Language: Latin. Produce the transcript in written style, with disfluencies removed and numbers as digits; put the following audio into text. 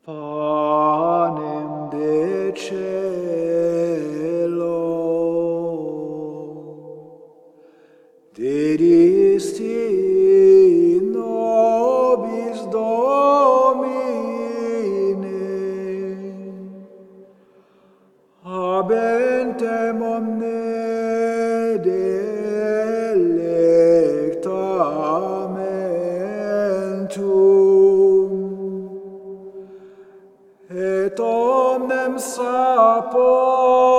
Panem de cielo, dedisti nobis Domine, habentem omne delectamentum, et omnem sapor